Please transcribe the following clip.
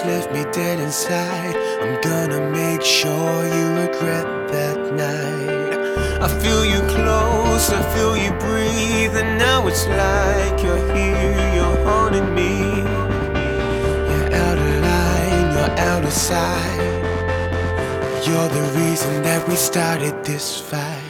left me dead inside. I'm gonna make sure you regret that night. I feel you close, I feel you breathe, and now it's like you're here, you're haunting me. You're out of line, you're out of sight. You're the reason that we started this fight.